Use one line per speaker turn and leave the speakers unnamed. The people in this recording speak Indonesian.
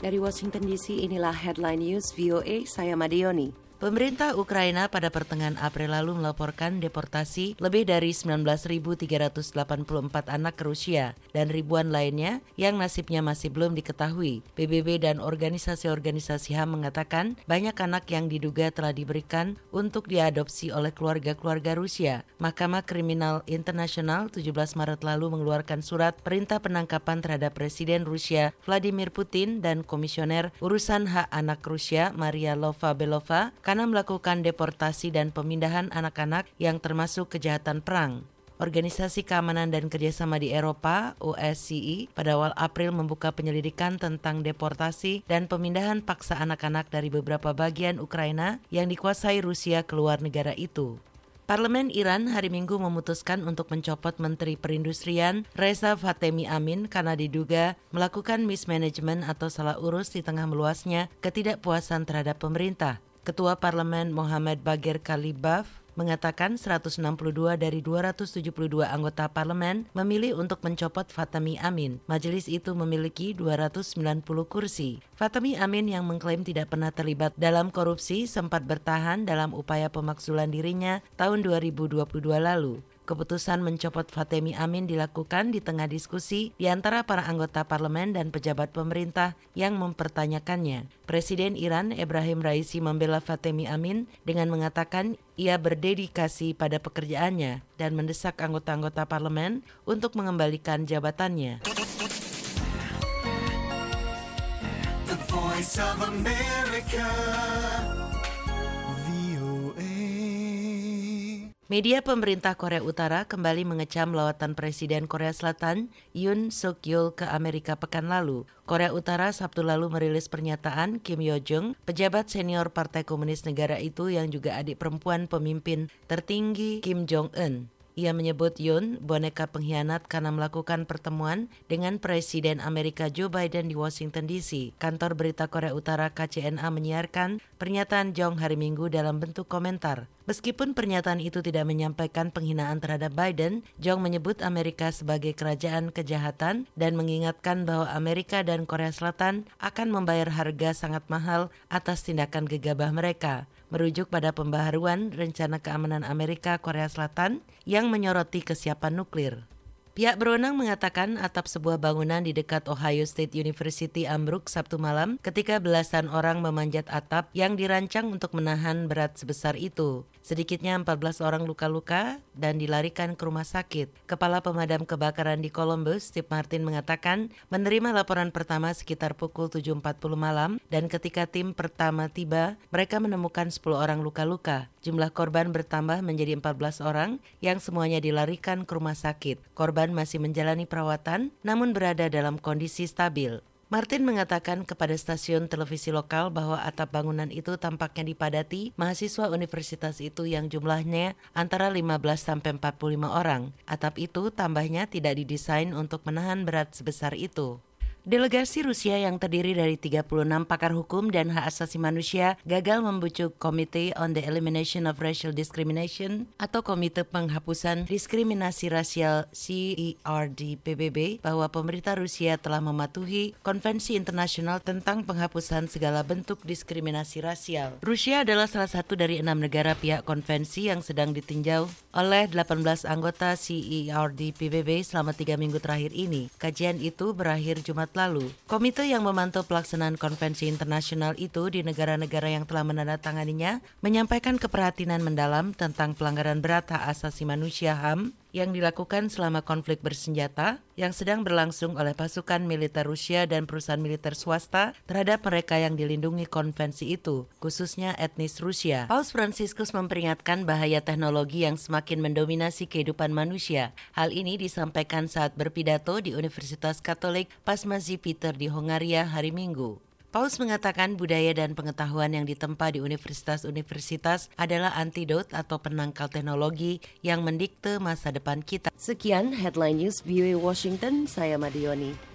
Dari Washington DC, inilah Headline News VOA, saya Madioni.
Pemerintah Ukraina pada pertengahan April lalu melaporkan deportasi lebih dari 19.384 anak ke Rusia dan ribuan lainnya yang nasibnya masih belum diketahui. PBB dan organisasi-organisasi HAM mengatakan banyak anak yang diduga telah diberikan untuk diadopsi oleh keluarga-keluarga Rusia. Mahkamah Kriminal Internasional 17 Maret lalu mengeluarkan surat perintah penangkapan terhadap Presiden Rusia Vladimir Putin dan Komisioner Urusan Hak Anak Rusia Maria Lvova-Belova karena melakukan deportasi dan pemindahan anak-anak yang termasuk kejahatan perang. Organisasi Keamanan dan Kerjasama di Eropa, OSCE, pada awal April membuka penyelidikan tentang deportasi dan pemindahan paksa anak-anak dari beberapa bagian Ukraina yang dikuasai Rusia ke luar negara itu. Parlemen Iran hari Minggu memutuskan untuk mencopot Menteri Perindustrian Reza Fatemi Amin karena diduga melakukan mismanagement atau salah urus di tengah meluasnya ketidakpuasan terhadap pemerintah. Ketua Parlemen Mohammad Bagher Kalibaf mengatakan 162 dari 272 anggota parlemen memilih untuk mencopot Fatemi Amin. Majelis itu memiliki 290 kursi. Fatemi Amin yang mengklaim tidak pernah terlibat dalam korupsi sempat bertahan dalam upaya pemakzulan dirinya tahun 2022 lalu. Keputusan mencopot Fatemi Amin dilakukan di tengah diskusi di antara para anggota parlemen dan pejabat pemerintah yang mempertanyakannya. Presiden Iran Ebrahim Raisi membela Fatemi Amin dengan mengatakan ia berdedikasi pada pekerjaannya dan mendesak anggota-anggota parlemen untuk mengembalikan jabatannya.
The Voice of America.
Media pemerintah Korea Utara kembali mengecam lawatan Presiden Korea Selatan Yoon Suk Yeol ke Amerika pekan lalu. Korea Utara Sabtu lalu merilis pernyataan Kim Yo Jong, pejabat senior Partai Komunis negara itu yang juga adik perempuan pemimpin tertinggi Kim Jong Un. Ia menyebut Yoon boneka pengkhianat karena melakukan pertemuan dengan Presiden Amerika Joe Biden di Washington DC. Kantor berita Korea Utara KCNA menyiarkan pernyataan Jong hari Minggu dalam bentuk komentar. Meskipun pernyataan itu tidak menyampaikan penghinaan terhadap Biden, Jong menyebut Amerika sebagai kerajaan kejahatan dan mengingatkan bahwa Amerika dan Korea Selatan akan membayar harga sangat mahal atas tindakan gegabah mereka. Merujuk pada pembaharuan rencana keamanan Amerika Korea Selatan yang menyoroti kesiapan nuklir. Pihak berwenang mengatakan atap sebuah bangunan di dekat Ohio State University ambruk Sabtu malam ketika belasan orang memanjat atap yang dirancang untuk menahan berat sebesar itu. Sedikitnya 14 orang luka-luka dan dilarikan ke rumah sakit. Kepala Pemadam Kebakaran di Columbus, Steve Martin mengatakan menerima laporan pertama sekitar pukul 7.40 malam dan ketika tim pertama tiba, mereka menemukan 10 orang luka-luka. Jumlah korban bertambah menjadi 14 orang yang semuanya dilarikan ke rumah sakit. Korban masih menjalani perawatan namun berada dalam kondisi stabil. Martin mengatakan kepada stasiun televisi lokal bahwa atap bangunan itu tampaknya dipadati mahasiswa universitas itu yang jumlahnya antara 15 sampai 45 orang. Atap itu tambahnya tidak didesain untuk menahan berat sebesar itu. Delegasi Rusia yang terdiri dari 36 pakar hukum dan hak asasi manusia gagal membujuk Committee on the Elimination of Racial Discrimination atau Komite Penghapusan Diskriminasi Rasial CERD-PBB bahwa pemerintah Rusia telah mematuhi Konvensi Internasional tentang penghapusan segala bentuk diskriminasi rasial. Rusia adalah salah satu dari 6 negara pihak konvensi yang sedang ditinjau oleh 18 anggota CERD-PBB selama 3 minggu terakhir ini. Kajian itu berakhir Jumat lalu. Komite yang memantau pelaksanaan konvensi internasional itu di negara-negara yang telah menandatanganinya menyampaikan keprihatinan mendalam tentang pelanggaran berat hak asasi manusia HAM yang dilakukan selama konflik bersenjata yang sedang berlangsung oleh pasukan militer Rusia dan perusahaan militer swasta terhadap mereka yang dilindungi konvensi itu, khususnya etnis Rusia. Paus Fransiskus memperingatkan bahaya teknologi yang semakin mendominasi kehidupan manusia. Hal ini disampaikan saat berpidato di Universitas Katolik Pasmazi Peter di Hongaria hari Minggu. Paus mengatakan budaya dan pengetahuan yang ditempa di universitas-universitas adalah antidot atau penangkal teknologi yang mendikte masa depan kita.
Sekian Headline News VOA Washington, saya Madioni.